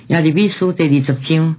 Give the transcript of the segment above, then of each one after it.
耶利米书第20章，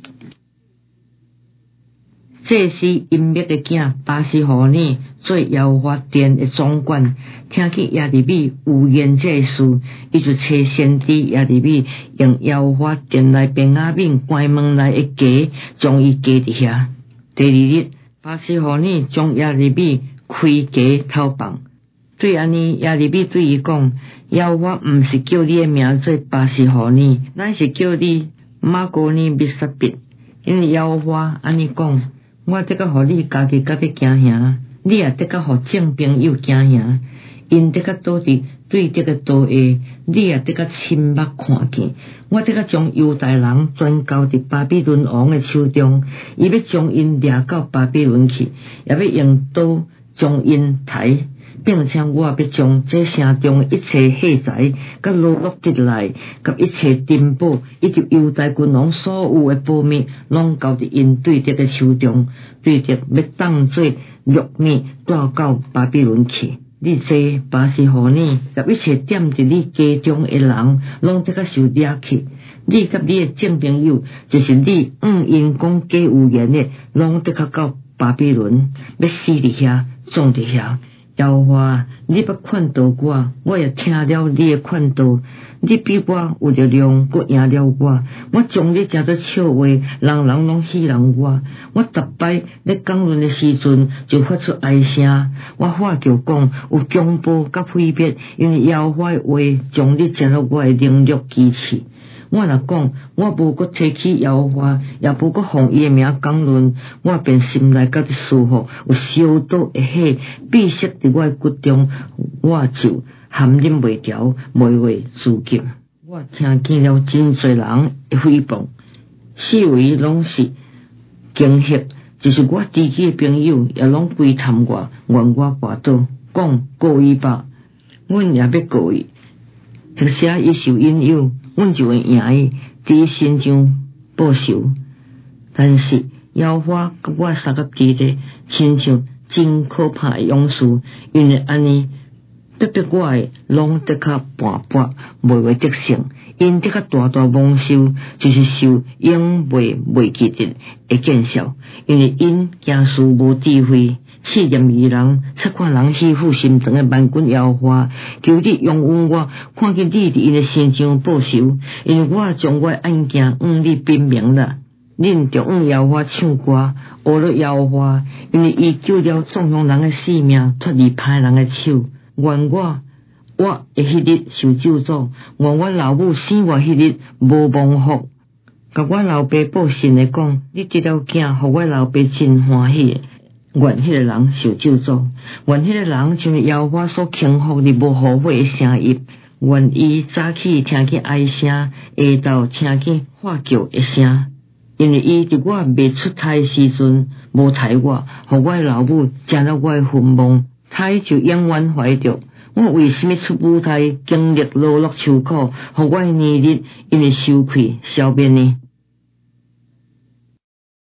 这是音乐的囝巴士互你做耶和华殿的总管。听见耶利米有言这事，伊就找先知耶利米，用耶和华殿内便雅悯关门内的家，将伊架伫遐。第2日，巴士互你将耶利米开家偷放。对安尼，耶利米对伊讲：耶和华毋是叫你的名做巴士互你，乃是叫你马哥尼密撒别。因为耶和华安尼讲：我得甲互你家己甲你行兄，你也得甲互正朋友行兄，因得甲倒伫对得个道下，你也得甲亲目看见。我得甲将犹大人转交伫巴比伦王的手中，伊要将因掠到巴比伦去，也要用刀将因刣。并且我要将这城中一切器材、甲罗罗得来、甲一切珍宝，以及犹大君王所有的宝物，拢交伫因对敌的手中，对敌要当作玉米带到巴比伦去。你这巴士互你，甲一切踮伫你家中的人，拢得甲受掠去。你甲你的正朋友，就是你因讲假有言的，拢得甲到巴比伦，要死伫遐，葬伫遐。耶和华，你要劝导我，我也听了你的劝导。你比我有力量，搁赢了我。我将你食做笑话，人人拢戏弄我。我逐摆咧讲论的时阵，就发出哀声。我话就讲有恐怖甲毁灭，因为耶和华的话将你食到我的能力支持。我若讲，我无搁提起耶和华，也无搁奉伊的名讲论，我便心内甲你舒服，有烧倒的火闭塞伫我的骨中，我就含忍袂调，袂会自禁。我听见了真侪人的诽谤，四围拢是惊吓，就是我知己的朋友也拢归探我，怨我跋倒，讲告伊吧，阮也要告伊，或者伊受引诱。阮就会赢伊，伫伊身上报仇。但是耶和华甲我三个弟弟，亲像真可怕的勇士，因为安尼逼我的，拢得较跋跋，袂会得胜。因得较大大蒙羞，就是受永袂记得的见效。因为因行事无智慧，试验伊人，察看人欺负心肠的万军耶和华，求你容允我看见你伫因的身上报仇，因为我将我的案件你辨明了。恁着耶和华唱歌，学了耶和华，因为伊救了纵容人的性命，脱离歹人的手。愿我会迄日受咒诅，愿我老母生我迄日无蒙福。甲我老爸报信的讲，你得了囝，互我老爸真欢喜。愿迄个人受咒诅，愿迄个人像耶和华所轻忽你无后悔的声音。愿伊早起听见哀声，下昼听见喊叫的声。因为伊伫我未出胎的时阵无杀我，互我的老母食了我的坟墓，胎就永远怀着。我为什么出母胎经历劳碌受苦，互我的年日因为羞愧消灭呢？